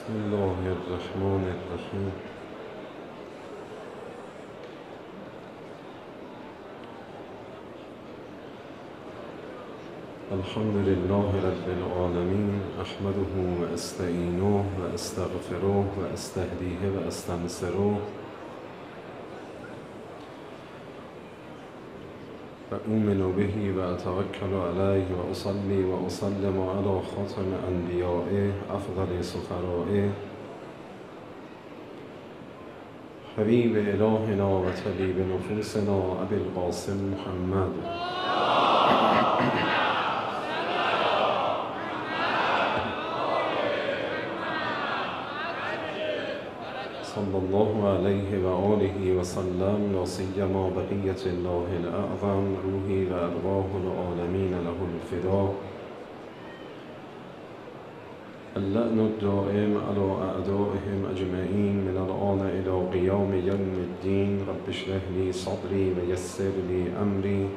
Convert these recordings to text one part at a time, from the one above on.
بسم الله الرحمن الرحیم. الحمد لله رب العالمین، احمده و استعینه و استغفره و استهدیه و استنصره و أؤمن به و اتوکل علیه و اصلی و اسلم علی خاتم انبیائه افضل سفرائه حبیب الهنا و طبیب نفوسنا ابی القاسم محمد صلی الله علیه و آله و سلم، لا سیما بقیة الله الاعظم، روحی و ارواح العالمین له الفدا. اللعن الدائم على اعدائهم اجمعین من الآن الى قیام یوم الدین. رب اشرح لی صدری و یسر لی امری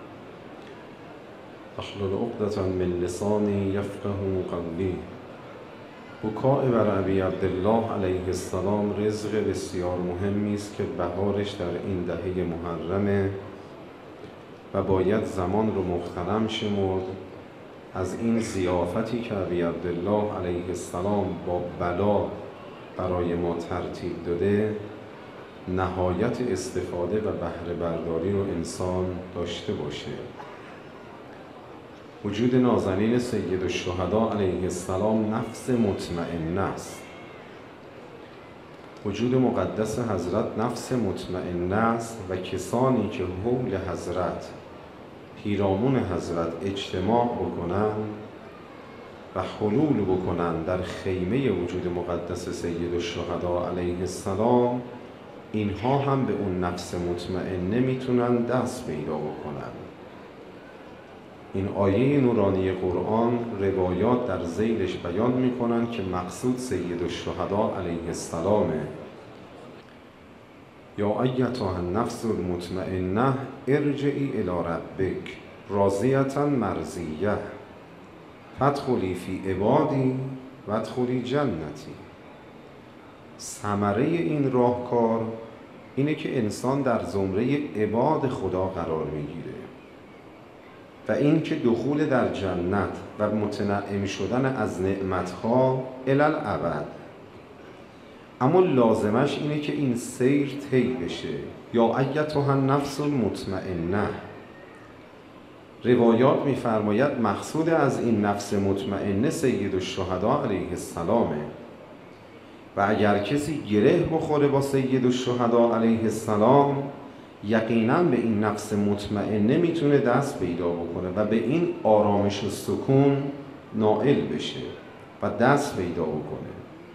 واحلل عقدة من لسانی یفقهوا قولی. بکاء بر ابی عبدالله علیه السلام رزق بسیار مهمی است که بهارش در این دهه محرمه و باید زمان رو مغتنم شمرد. از این ضیافتی که ابی عبدالله علیه السلام با بلا برای ما ترتیب داده، نهایت استفاده و بهره برداری رو انسان داشته باشه. وجود نازنین سید الشهدا علیه السلام نفس مطمئنه است. وجود مقدس حضرت نفس مطمئنه است و کسانی که حول حضرت، پیرامون حضرت اجتماع بکنن و حلول بکنن در خیمه وجود مقدس سید الشهدا علیه السلام، اینها هم به اون نفس مطمئنه میتونن دست پیدا بکنن. این آیه نورانی قرآن روایات در ذیلش بیان میکنن که مقصود سید الشهدا علیه السلامه. یا ایتها النفس المطمئنه ارجعی الی ربک راضیة مرضیه فادخلی فی عبادی وادخلی جنتی. ثمره این راهکار اینه که انسان در زمره عباد خدا قرار میگیره و این که دخول در جنت و متنعم شدن از نعمتها الی الابد. اما لازمش اینه که این سیر طی بشه. یا ایتها النفس المطمئنه. روایات میفرماید مقصود از این نفس مطمئنه سید الشهدا علیه السلامه و اگر کسی گره بخوره با سید الشهدا علیه السلام، یقینا به این نفس مطمئنه میتونه دست پیدا بکنه و به این آرامش و سکون نائل بشه و دست پیدا بکنه.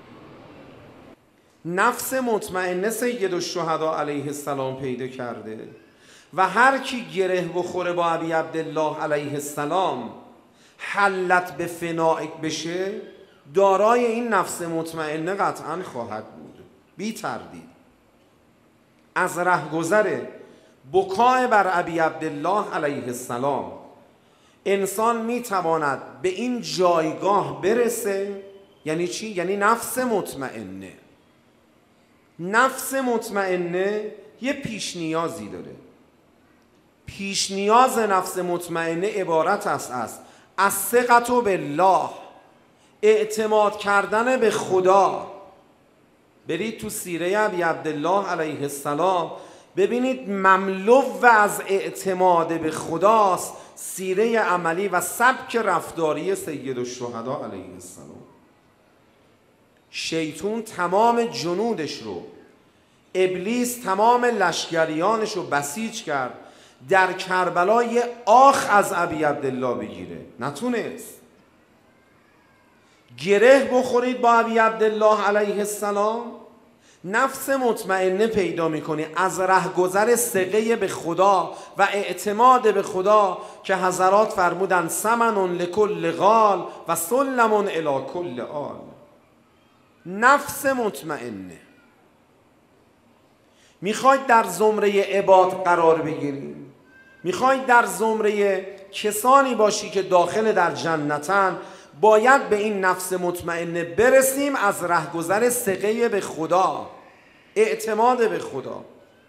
نفس مطمئنه سید الشهدا علیه السلام پیدا کرده و هر کی گره بخوره با ابی عبدالله علیه السلام، حلت به فنائک بشه، دارای این نفس مطمئنه قطعا خواهد بود بی تردید. از رهگذر بکای بر ابی عبدالله علیه السلام انسان میتواند به این جایگاه برسه. یعنی چی؟ یعنی نفس مطمئنه. نفس مطمئنه یه پیش نیازی داره. پیش نیاز نفس مطمئنه عبارت است از الثقة بالله، اعتماد کردن به خدا. برید تو سیره ابی عبدالله علیه السلام ببینید مملو از اعتماد به خداست سیره عملی و سبک رفتاری سید الشهدا علیه السلام. شیطون تمام جنودش رو، ابلیس تمام لشکریانش رو بسیج کرد در کربلا یه آخ از ابی عبدالله بگیره، نتونست. گره بخورید با ابی عبدالله علیه السلام، نفس مطمئنه پیدا میکنی از رهگذر ثقه به خدا و اعتماد به خدا که حضرات فرمودن ثمن لکل غال و سلم الی کل آل. نفس مطمئنه. میخواید در زمره عباد قرار بگیریم، میخواید در زمره کسانی باشی که داخل در جنتن، باید به این نفس مطمئنه برسیم از رهگذر ثقه به خدا، اعتماد به خدا.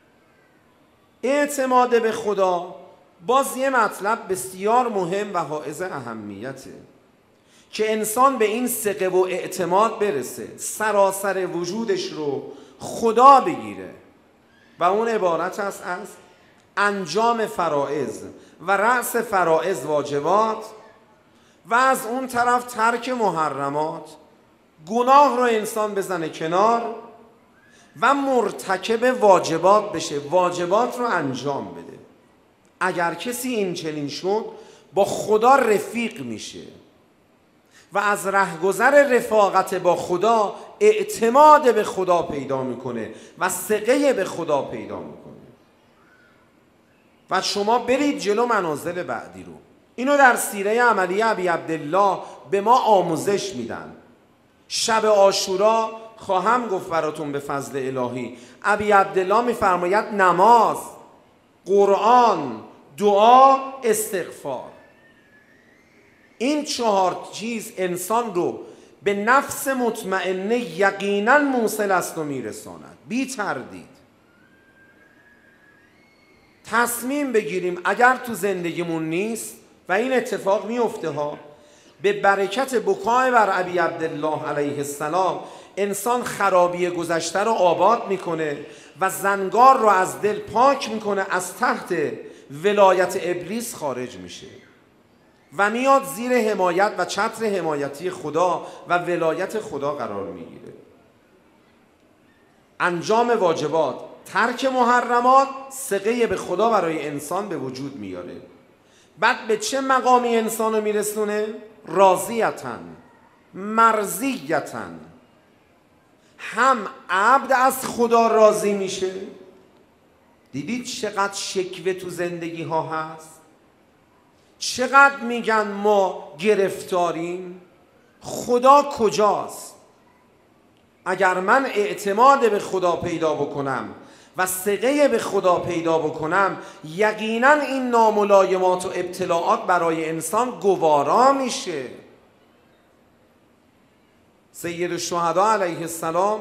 اعتماد به خدا باز یه مطلب بسیار مهم و حائز اهمیته که انسان به این ثقه و اعتماد برسه، سراسر وجودش رو خدا بگیره و اون عبارت است از انجام فرائض و رأس فرائض واجبات و از اون طرف ترک محرمات، گناه رو انسان بزنه کنار و مرتکب واجبات بشه، واجبات رو انجام بده. اگر کسی این چنین شد با خدا رفیق میشه و از رهگذر رفاقت با خدا اعتماد به خدا پیدا میکنه و ثقه به خدا پیدا میکنه. و شما برید جلو منازل بعدی رو. اینو در سیره عملی ابی عبدالله به ما آموزش میدن. شب عاشورا خواهم گفت براتون به فضل الهی، ابی عبدالله میفرماید نماز، قرآن، دعا، استغفار، این 4 چیز انسان رو به نفس مطمئنه یقینا موصل است و میرساند بی تردید. تصمیم بگیریم اگر تو زندگیمون نیست و این اتفاق میفته ها، به برکت بکای بر ابی عبدالله علیه السلام انسان خرابی گذشته رو آباد میکنه و زنگار رو از دل پاک میکنه، از تحت ولایت ابلیس خارج میشه و میاد زیر حمایت و چتر حمایتی خدا و ولایت خدا قرار میگیره. انجام واجبات، ترک محرمات، ثقه به خدا برای انسان به وجود میاره. بعد به چه مقامی انسانو میرسونه؟ راضیتن، مرضیتن. هم عبد از خدا راضی میشه. دیدید چقدر شکوه تو زندگی ها هست؟ چقدر میگن ما گرفتاریم؟ خدا کجاست؟ اگر من اعتماد به خدا پیدا بکنم و ثقه به خدا پیدا بکنم، یقینا این ناملایمات و ابتلاعات برای انسان گوارا میشه. سید الشهدا علیه السلام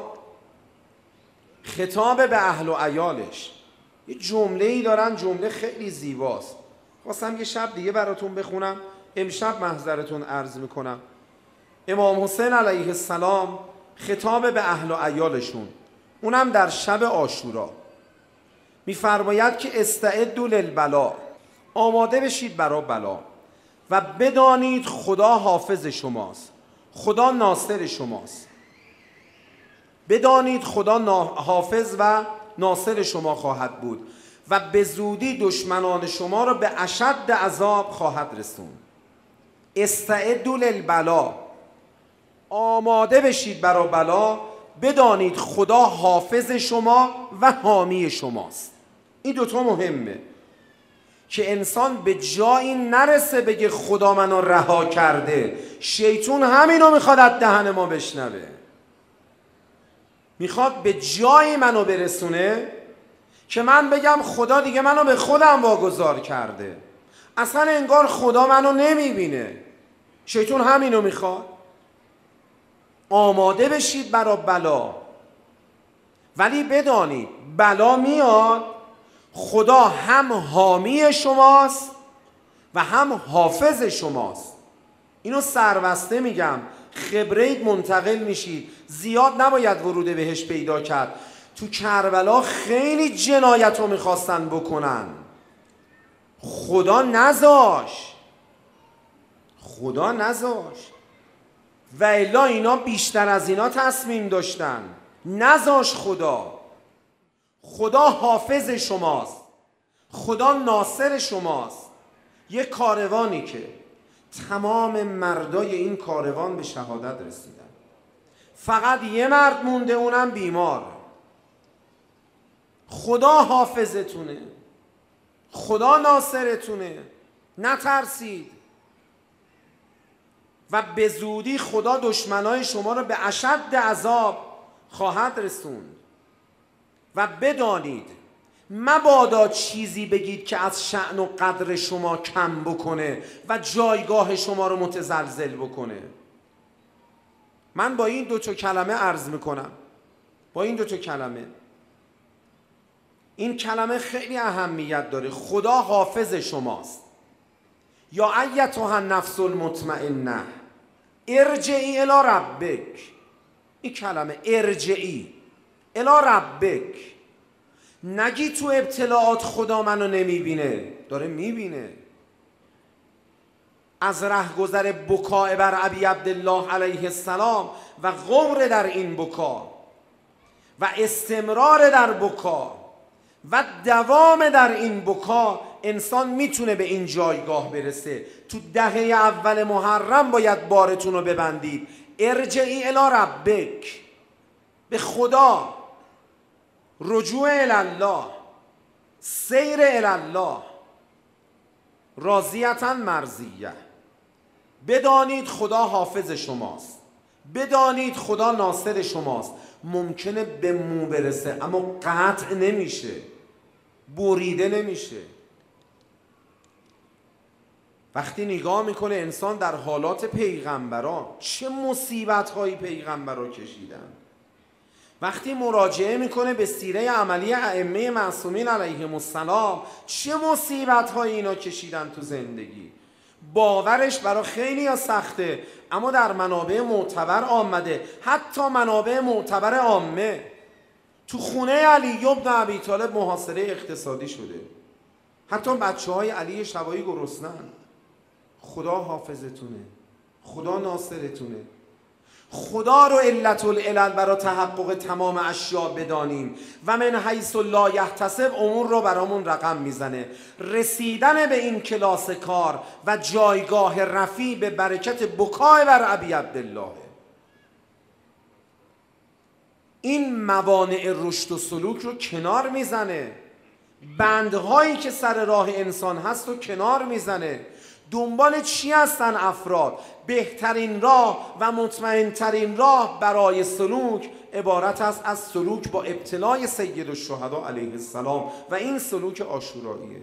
خطاب به اهل و عیالش یه جمله‌ای دارن، جمله خیلی زیباست. خواستم یه شب دیگه براتون بخونم، امشب محضرتون عرض میکنم. امام حسین علیه السلام خطاب به اهل و عیالشون، اونم در شب عاشورا، میفرماید که استعدوا للبلا، آماده بشید برای بلا و بدانید خدا حافظ شماست، خدا ناصر شماست. بدانید خدا حافظ و ناصر شما خواهد بود و به زودی دشمنان شما را به اشد عذاب خواهد رسوند. استعدوا للبلا، آماده بشید برای بلا، بدانید خدا حافظ شما و حامی شماست. این دوتا مهمه که انسان به جایی نرسه بگه خدا منو رها کرده. شیطون همینو میخواد از دهن ما بشنوه، میخواد به جایی منو برسونه که من بگم خدا دیگه منو به خودم واگذار کرده، اصلا انگار خدا منو نمیبینه. شیطون همینو میخواد. آماده بشید برای بلا، ولی بدانید بلا میاد، خدا هم حامی شماست و هم حافظ شماست. اینو سربسته میگم، خبرید منتقل میشید. زیاد نباید ورود بهش پیدا کرد. تو کربلا خیلی جنایت رو میخواستن بکنن، خدا نذاش، خدا نذاش. و الا اینا بیشتر از اینا تصمیم داشتن، نذاش خدا. خدا حافظ شماست، خدا ناصر شماست. یک کاروانی که تمام مردای این کاروان به شهادت رسیدن، فقط یه مرد مونده، اونم بیمار. خدا حافظتونه، خدا ناصرتونه، نترسید و به زودی خدا دشمنای شما رو به اشد عذاب خواهد رسوند. و بدانید مبادا چیزی بگید که از شأن و قدر شما کم بکنه و جایگاه شما رو متزلزل بکنه. من با این 2 کلمه عرض میکنم، با این 2 کلمه. این کلمه خیلی اهمیت داره. خدا حافظ شماست. یا ایتها النفس المطمئنه ارجعی الی ربک. این کلمه ارجعی الی ربک. نگی تو ابتلاعات خدا منو نمیبینه، داره میبینه. از رهگذر بکاء بر ابی عبدالله علیه السلام و غور در این بکا و استمرار در بکا و دوام در این بکا، انسان میتونه به این جایگاه برسه. تو دهه اول محرم باید بارتون رو ببندید. ارجعی الی ربک، به خدا، رجوع الی الله، سیر الی الله، راضیة مرضیه. بدانید خدا حافظ شماست، بدانید خدا ناصر شماست. ممکنه به مو برسه اما قطع نمیشه، بریده نمیشه. وقتی نگاه میکنه انسان در حالات پیغمبران، چه مصیبت هایی پیغمبران کشیدن، وقتی مراجعه میکنه به سیره عملی ائمه معصومین علیهم السلام، چه مصیبت هایی اینا کشیدن تو زندگی، باورش برای خیلی سخته. اما در منابع معتبر آمده، حتی منابع معتبر عامه. تو خونه علی بن ابی طالب محاصره اقتصادی شده، حتی بچه های علی شبایی گرسنه‌اند. خدا حافظتونه، خدا ناصرتونه. خدا رو علت العلل برای تحقق تمام اشیاء بدانیم و من حیث لا یحتسب امور رو برامون رقم میزنه. رسیدن به این کلاس کار و جایگاه رفیع به برکت بکای بر ابی عبدالله. این موانع رشد و سلوک رو کنار میزنه، بندهایی که سر راه انسان هست رو کنار میزنه. دنبال چی هستن افراد؟ بهترین راه و مطمئنترین راه برای سلوک عبارت است از سلوک با ابتلای سید الشهدا علیه السلام و این سلوک عاشوراییه.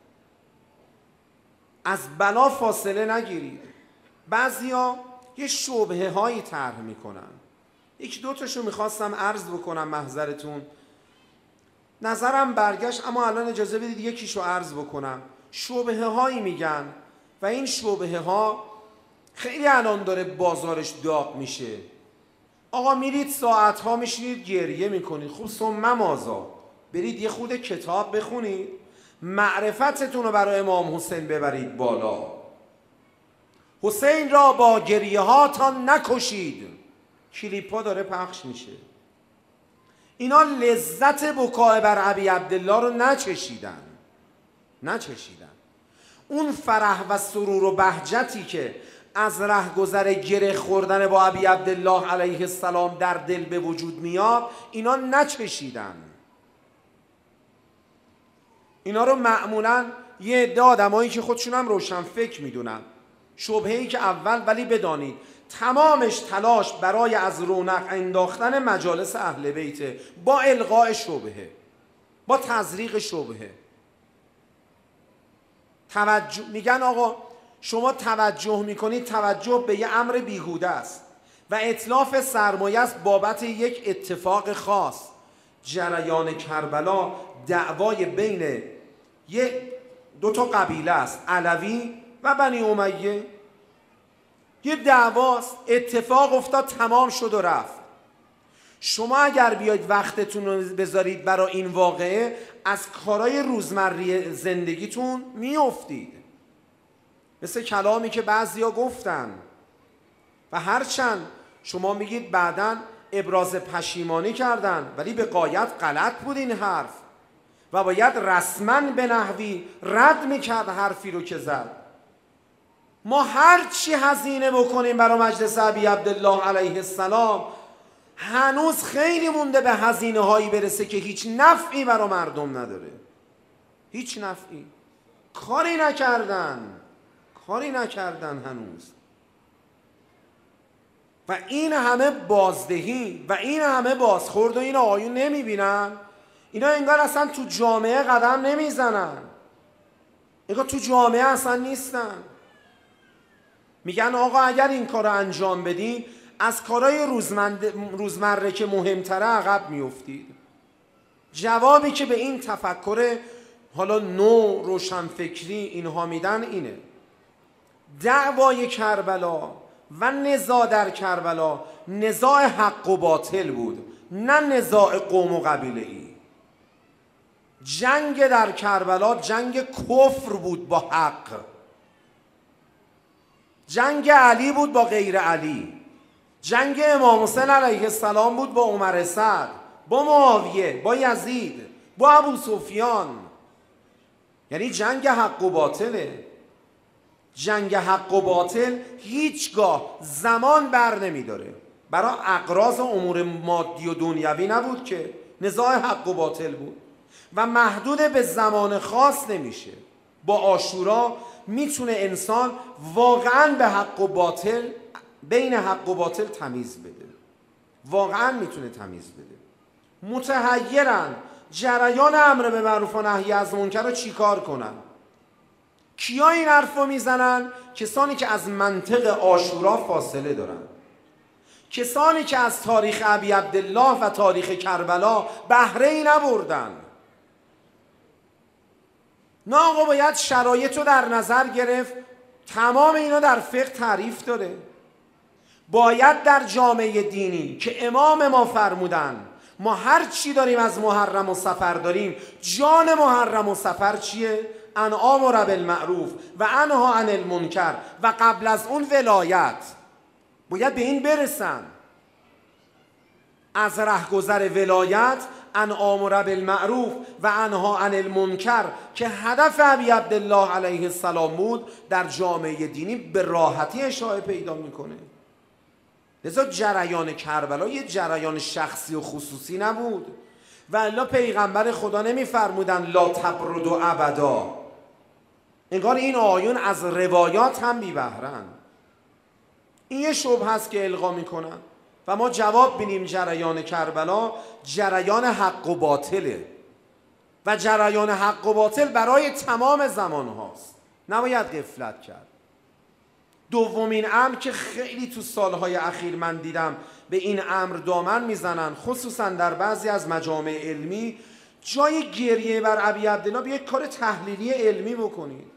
از بلا فاصله نگیرید. بعضیا یه شبهه هایی طرح میکنن، 1-2 تاشو میخواستم عرض بکنم محضرتون، نظرم برگشت اما الان اجازه بدید یکیشو عرض بکنم. شبهه هایی میگن و این شبهه ها خیلی الان داره بازارش داغ میشه. آقا میرید ساعت ها میشینید گریه میکنید، خب ثم ماذا؟ برید یه خود کتاب بخونید، معرفتتون رو برای امام حسین ببرید بالا. حسین را با گریه هاتان نکشید. کلیپ ها داره پخش میشه. اینا لذت بکای بر ابی عبدالله رو نچشیدن. اون فرح و سرور و بهجتی که از رهگذر گره خوردن با ابی عبدالله علیه السلام در دل به وجود میاد، اینا نچشیدن. اینا رو معمولا یه عده آدمایی که خودشون هم روشن فکر میدونن. شبهه‌ای که اول، ولی بدانید تمامش تلاش برای از رونق انداختن مجالس اهل بیت با الغاء شبهه، با تزریق شبهه. میگن آقا شما توجه میکنید، توجه به یه امر بیهوده است و اتلاف سرمایه است بابت یک اتفاق خاص. جریان کربلا دعوای بین 2 قبیله است، علوی و بنی امیه. یه دعواست، اتفاق افتاد، تمام شد و رفت. شما اگر بیاید وقتتون رو بذارید برای این واقعه، از کارهای روزمره زندگیتون میافتید. مثل کلامی که بعضیا گفتن و هرچند شما میگید بعداً ابراز پشیمانی کردن، ولی به غایت غلط بود این حرف و باید رسما به نحوی رد میکرد حرفی رو که زد. ما هر چی هزینه بکنیم برای مجلس ابی عبدالله علیه السلام، هنوز خیلی مونده به هزینه هایی برسه که هیچ نفعی برای مردم نداره. هیچ نفعی. کاری نکردن هنوز. و این همه بازدهی و این همه بازخورد و این آقایون نمیبینن. اینا انگار اصلا تو جامعه قدم نمیزنن، انگار تو جامعه اصلا نیستن. میگن آقا اگر این کار رو انجام بدین از کارهای روزمره که مهمتره عقب میافتید. جوابی که به این تفکر حالا نو روشنفکری اینها میدن اینه: دعوای کربلا و نزاع در کربلا نزاع حق و باطل بود، نه نزاع قوم و قبیله ای. جنگ در کربلا جنگ کفر بود با حق، جنگ علی بود با غیر علی، جنگ امام حسین علیه السلام بود با عمر سعد، با معاویه، با یزید، با ابو سفیان. یعنی جنگ حق و باطله. جنگ حق و باطل هیچگاه زمان بر نمیداره. برای اغراض امور مادی و دنیوی نبود که، نزاع حق و باطل بود و محدود به زمان خاص نمیشه. با عاشورا میتونه انسان واقعا به حق و باطل، بین حق و باطل تمیز بده، واقعا میتونه تمیز بده. متحیرن جریان امر به معروف و نهی از منکر رو چیکار کنن. کیا این حرف رو میزنن؟ کسانی که از منطق عاشورا فاصله دارن، کسانی که از تاریخ ابی عبدالله و تاریخ کربلا بهره ای نبردن. نه آقا باید شرایط رو در نظر گرفت. تمام اینا در فقه تعریف داره. باید در جامعه دینی که امام ما فرمودن ما هر چی داریم از محرم و سفر داریم، جان محرم و سفر چیه؟ انعام بالمعروف و انها عن المنکر و قبل از اون ولایت. باید به این برسن. از رهگذر ولایت انعام بالمعروف و انها عن المنکر که هدف ابی عبدالله علیه السلام بود، در جامعه دینی به راحتی اشاعه پیدا میکنه. لذا جریان کربلا یه جریان شخصی و خصوصی نبود و الا پیغمبر خدا نمیفرمودن لا تبرد ابدا. انگار این آیون از روایات هم بی بهرن. این یه شبهه است که القا میکنن و ما جواب بینیم جریان کربلا جریان حق و باطله و جریان حق و باطل برای تمام زمان هاست، نباید غفلت کرد. دومین امر که خیلی تو سالهای اخیر من دیدم به این امر دامن میزنن، خصوصا در بعضی از مجامع علمی، جای گریه بر ابی عبدالله بیاید کار تحلیلی علمی بکنید،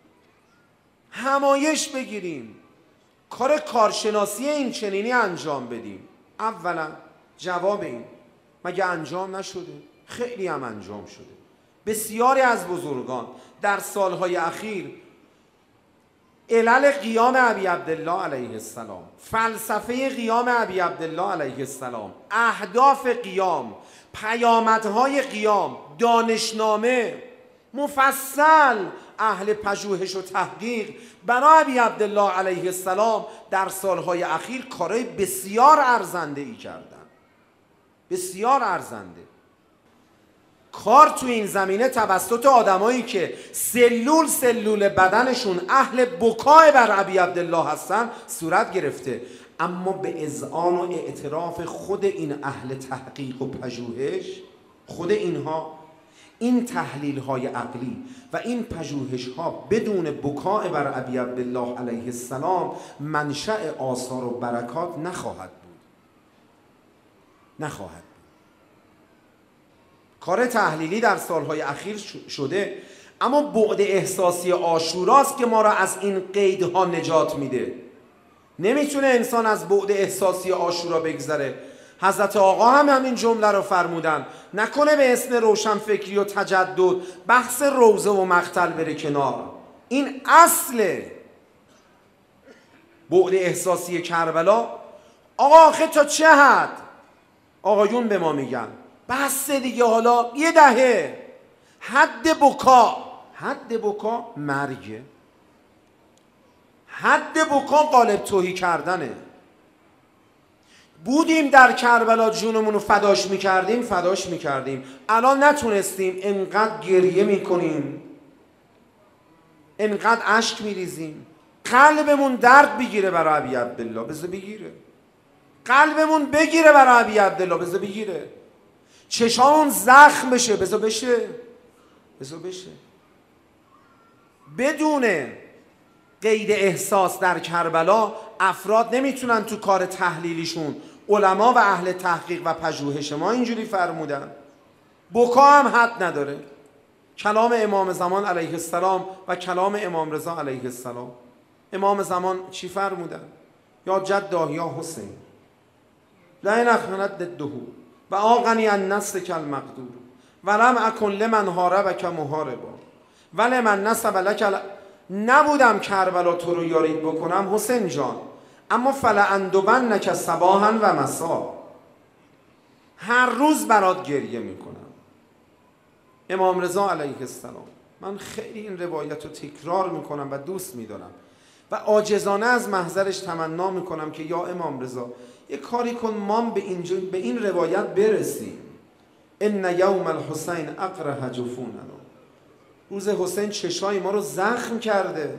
همایش بگیریم، کار کارشناسی این چنینی انجام بدیم. اولا جواب این مگه انجام نشده؟ خیلی هم انجام شده. بسیاری از بزرگان در سالهای اخیر علل قیام ابی عبدالله علیه السلام، فلسفه قیام ابی عبدالله علیه السلام، اهداف قیام، پیامدهای قیام، دانشنامه مفصل اهل پژوهش و تحقیق برای ابی عبدالله علیه السلام در سالهای اخیر کارهای بسیار ارزنده ای کردن، بسیار ارزنده. کار تو این زمینه توسط آدمایی که سلول بدنشون اهل بکای بر ابی عبدالله هستن صورت گرفته، اما به اذعان و اعتراف خود این اهل تحقیق و پژوهش، خود اینها این تحلیل های عقلی و این پژوهش ها بدون بکای بر ابی عبدالله علیه السلام منشأ آثار و برکات نخواهد بود، نخواهد بود. کار تحلیلی در سالهای اخیر شده، اما بعد احساسی عاشوراست که ما را از این قیدها نجات میده. نمیتونه انسان از بعد احساسی عاشورا بگذره. حضرت آقا هم همین جمله رو فرمودن، نکنه به اسم روشنفکری و تجدد بحث روضه و مقتل بره کنار. این اصل بعد احساسی کربلا. آقا آخه تا چه حد؟ آقایون به ما میگن بس دیگه، حالا یه دهه حد بکا مرگه، حد بکا قالب توهی کردنه. بودیم در کربلا جونمون رو فداش میکردیم، الان نتونستیم، انقدر گریه میکنیم، انقدر اشک میریزیم، قلبمون درد بگیره برای ابی عبدالله، بذار بگیره، قلبمون بگیره برای ابی عبدالله، بذار بگیره. چشام زخم بشه، بذار بشه. بدون قید احساس در کربلا افراد نمیتونن تو کار تحلیلیشون، علما و اهل تحقیق و پژوهش ما اینجوری فرمودن. بکا هم حد نداره. کلام امام زمان علیه السلام و کلام امام رضا علیه السلام. امام زمان چی فرمودن؟ یا جده یا حسین لئن اخمنت ضده و آغنی النصر کالمقدور ولم اکن لمن حاربک محاربا ولمن نصب لک. نبودم کربلا تو رو یاری بکنم حسین جان، اما فلأندبنک صباحا و مسا، هر روز برات گریه میکنم. امام رضا علیه السلام. من خیلی این روایت رو تکرار میکنم و دوست میدارم و عاجزانه از محضرش تمنا میکنم که یا امام رضا یه کاری کن ما به این روایت برسیم. ان یوم الحسین اقرح جفوننا، روز حسین چشای ما رو زخم کرده.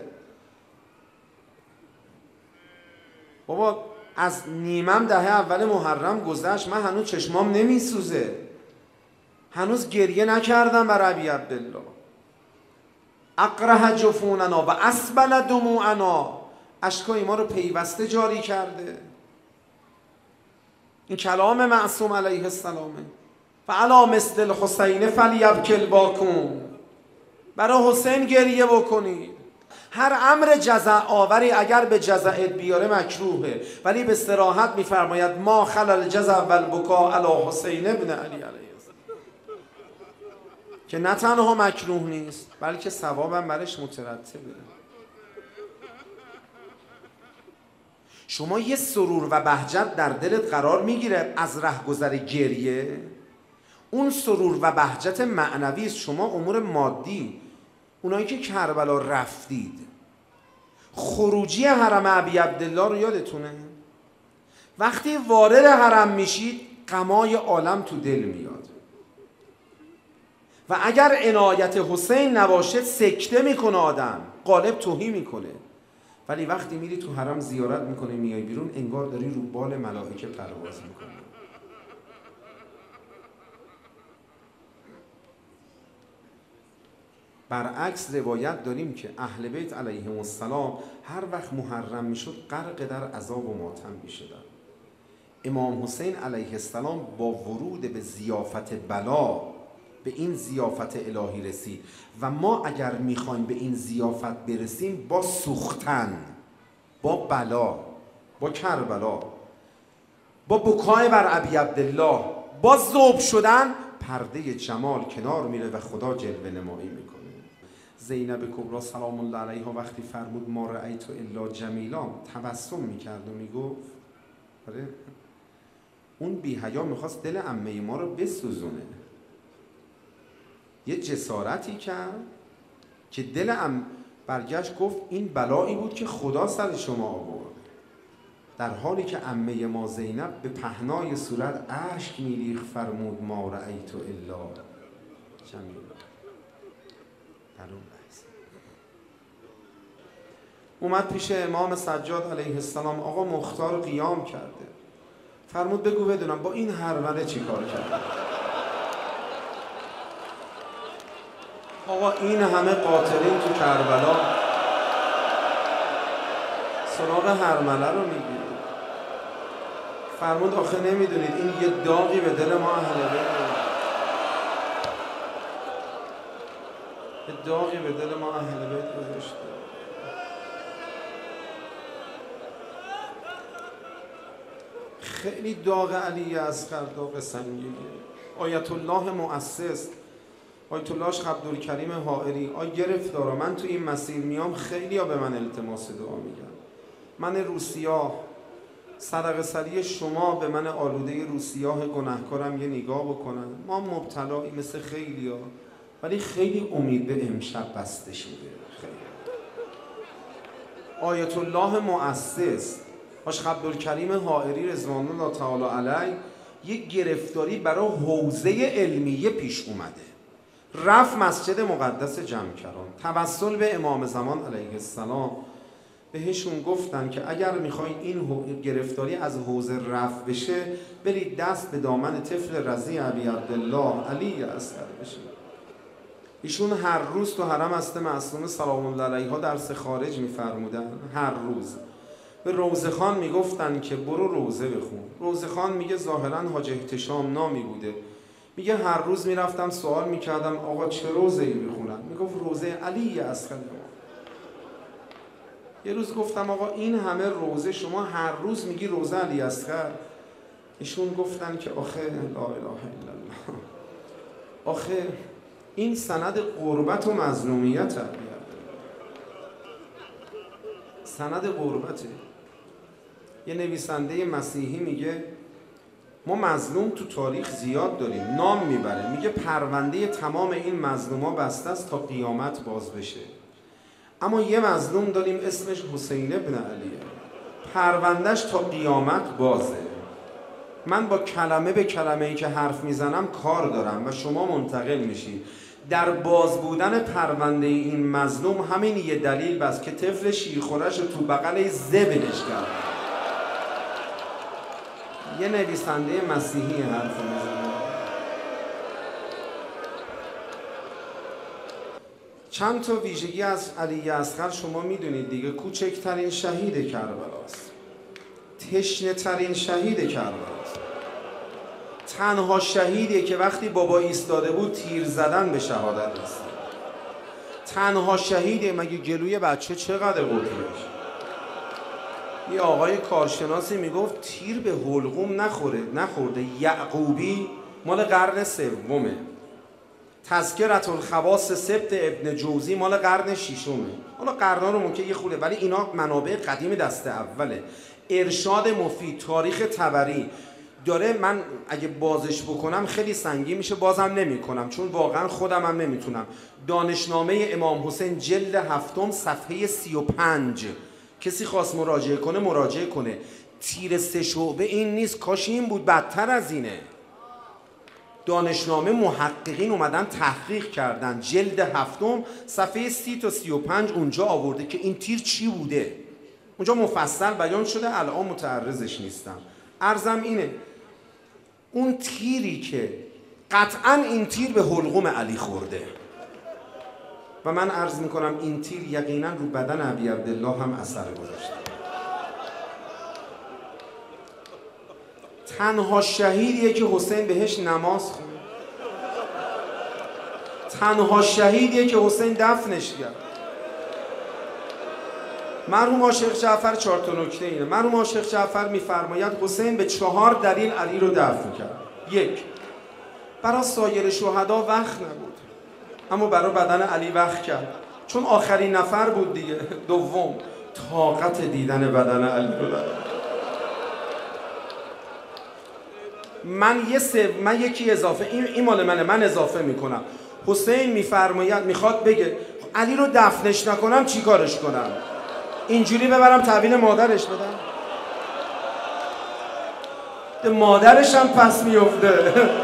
بابا از نیمم دهه اول محرم گذشت، من هنوز چشمام نمیسوزه، هنوز گریه نکردم بر ابی عبدالله. اقرح جفوننا و اسبل دموعنا، اشکای ما رو پیوسته جاری کرده. این کلام معصوم علیه السلامه. فعلا مثل الحسین فلیبکی الباکون، برای حسین گریه بکنید. هر امر جزع آوری اگر به جزعت بیاره مکروهه، ولی به صراحت میفرماید ما خلل الجزع و البکا علی حسین ابن علی علیه السلام، که نه تنها مکروه نیست بلکه ثوابم برش مترتبه. شما یه سرور و بهجت در دلت قرار میگیره از رهگذر گریه، اون سرور و بهجت معنوی است. شما امور مادی، اونایی که کربلا رفتید، خروجی حرم ابی عبدالله رو یادتونه؟ وقتی وارد حرم میشید غمای عالم تو دل میاد و اگر عنایت حسین نباشه سکته میکنه آدم، قالب توهی میکنه. ولی وقتی میری تو حرم زیارت میکنه میای بیرون انگار داری رو بال ملائکه پرواز میکنه. برعکس روایت داریم که اهل بیت علیهم السلام هر وقت محرم میشد غرق در عذاب و ماتم میشدن. امام حسین علیه السلام با ورود به ضیافت بلا به این ضیافت الهی رسید و ما اگر میخوایم به این ضیافت برسیم با سوختن، با بلا، با کربلا، با بکای بر ابی عبدالله، با ذوب شدن، پرده جمال کنار میره و خدا جلوه نمایی میکنه. زینب کبرا سلام الله علیها وقتی فرمود ما رأیت الا جمیلا، تبسم میکرد و میگفت آره اون بی حیا میخواست دل عمه ما رو بسوزونه. یه جسارتی کرد که دل برگشت گفت این بلایی بود که خدا سر شما آورد، در حالی که عمه ما زینب به پهنای صورت اشک میریخت فرمود ما رأیت الا جمیلا. در اون لحظه اومد پیش امام سجاد علیه السلام، آقا مختار قیام کرده. فرمود بگو بدونم با این هرمله چی کار کرده؟ آقا این همه قاتلین تو کربلا سراغ هرمله رو میگیرید. فرمود آخه نمیدونید این یه داغی به دل ما اهل بیت، یه داغی به دل ما اهل بیت گذاشته. خیلی داغ علی اصغر داغ سنگینه. آیت الله مؤسس، آیت الله شیخ عبدالکریم حائری، گرفتارا من تو این مسیر میام خیلی ها به من التماس دعا میگن. من روسیاه، صدقه سری شما به من آلوده روسیاه گناهکارم یه نگاه بکنن. ما مبتلایی مثل خیلی ها، ولی خیلی امید به امشب بسته شده. خیلی آیت الله مؤسس شیخ عبدالکریم حائری رضوان الله تعالی علیه یک گرفتاری برای حوزه علمیه پیش اومده، رفت مسجد مقدس جمکران، توسل به امام زمان علیه السلام بهشون گفتن که اگر میخواین این گرفتاری از حوزه رفع بشه، برید دست به دامن طفل رضیع ابی عبدالله علی اصغر بشه. ایشون هر روز تو حرم هست معصومه سلام الله علیها درس خارج میفرمودن. هر روز به روزه خان میگفتن که برو روزه بخون. روزه خان میگه ظاهرا حاج احتشام نامی بوده، میگه هر روز میرفتم سوال میکردم آقا چه روزه‌ای بخونم؟ میگفت روزه علی اصغر. یه روز گفتم آقا این همه روزه شما هر روز میگی روزه علی اصغر؟ ایشون گفتن که آخه لا اله الا الله، آخه این سند قربت و مظلومیت، سند قربته. یه نویسنده مسیحی میگه ما مظلوم تو تاریخ زیاد داریم، نام میبره، میگه پرونده تمام این مظلوما بسته است تا قیامت باز بشه، اما یه مظلوم داریم اسمش حسین ابن علیه، پروندهش تا قیامت بازه. من با کلمه به کلمه ای که حرف میزنم کار دارم و شما منتقل میشید. در باز بودن پرونده این مظلوم همین یه دلیل بس که طفل شیرخورش رو تو بغل زبلش کرد. یه نویسنده مسیحی حرف میزنه. چند تا ویژگی از علی اصغر شما میدونید دیگه. کوچکترین شهید کربلاست، تشنه ترین شهید کربلاست، تنها شهیدیه که وقتی بابا ایستاده بود تیر زدن به شهادت رسید، تنها شهیدیه. مگه گلوی بچه چقدر قطعش؟ یه آقای کارشناسی میگفت تیر به حلقوم نخورده. یعقوبی مال قرن سومه، تذکرة الخواص سبت ابن جوزی مال قرن ششمه. حالا قرنا رو ممکنه یه خوله، ولی اینا منابع قدیم دست اوله. ارشاد مفید، تاریخ طبری داره. من اگه بازش بکنم خیلی سنگین میشه، بازم نمی کنم چون واقعا خودم هم نمیتونم. دانشنامه امام حسین جلد 7 صفحه 35، کسی خواست مراجعه کنه مراجعه کنه. تیر 3 شعبه این نیست، کاش این بود، بدتر از اینه. دانشنامه محققین اومدن تحقیق کردن، جلد 7 صفحه 30 تا 35 اونجا آورده که این تیر چی بوده. اونجا مفصل بیان شده، الان متعرضش نیستم. عرضم اینه اون تیری که قطعا این تیر به حلقوم علی خورده و من عرض میکنم این تیر یقینا رو بدن ابی عبدالله هم اثر گذاشته. تنها شهیدیه که حسین بهش نماز خوند، تنها شهیدیه که حسین دفنش کرد. مرحوم عاشق جعفر 4 تا نکته اینه. مرحوم عاشق جعفر میفرماید حسین به 4 دلیل علی رو دفن کرد. 1، برای سایر شهدا وقت نبود اما برای بدن علی وقت کرد چون آخرین نفر بود دیگه. 2، طاقت دیدن بدن علی رو دارد. من یکی اضافه، این مال منه، من اضافه میکنم. حسین میفرماید میخواد بگه علی رو دفنش نکنم چی کارش کنم؟ اینجوری ببرم تحویل مادرش بدم؟ مادرش هم پس میفته.